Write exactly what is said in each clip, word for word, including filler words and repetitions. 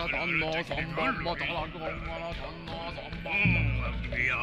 らたんのさんばんまたらくんがらたんのさんばんまいや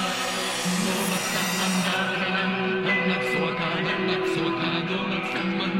Soka,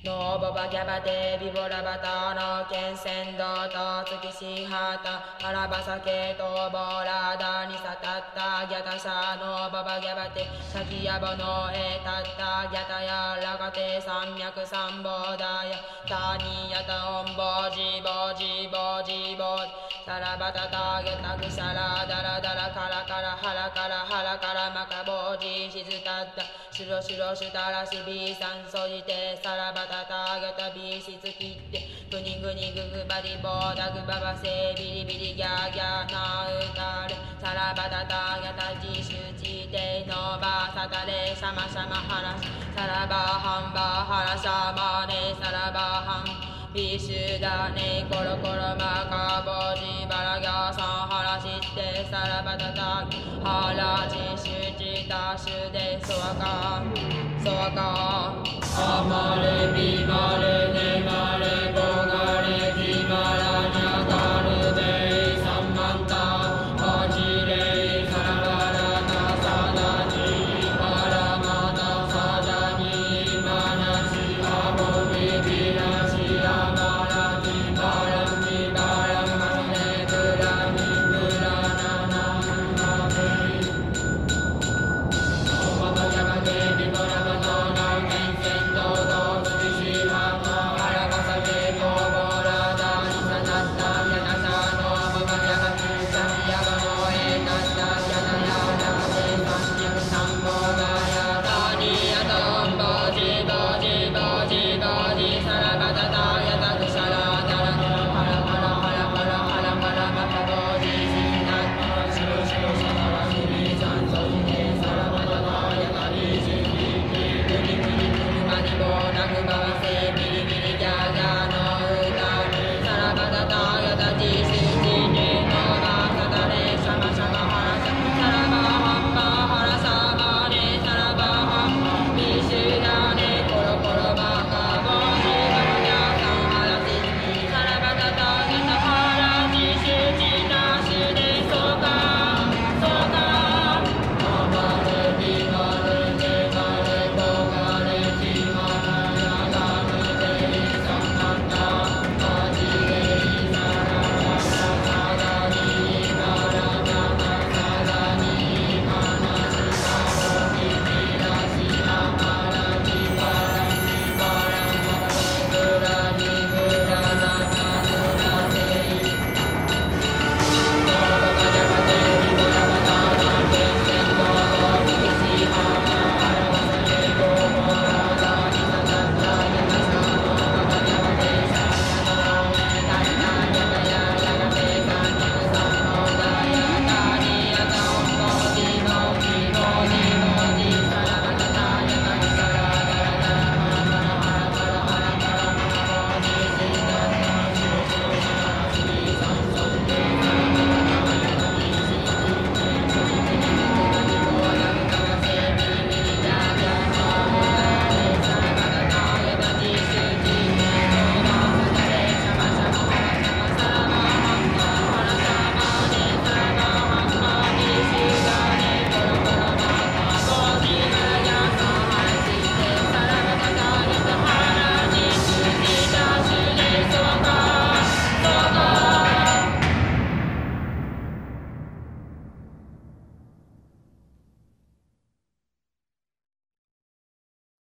ノーボバギャバデビボラバタの剣仙道と月しはたハラバサケとボラダニサタッタギャタシャノーボバギャバテサキヤボノエタッタギャタヤラガテ山脈三ボダヤタニヤタオンボジボジボジボサラバタタゲタクシャラダラダラカラカラハラカラハラカラマカボジシズタッタシュロシュロシュタラシビサンソジテサラバタタゲタビシツキッテグニグニググバリボダグババセビリビリギャギャナウタレサラバタタゲタジシュチテノバサタレシャマシャマハラサラバハンバハラシャマネサラバハンビシュダネコロコロマカボジバラギャサンハラシテサラバタタハラジシュチタシュデソワカソワカ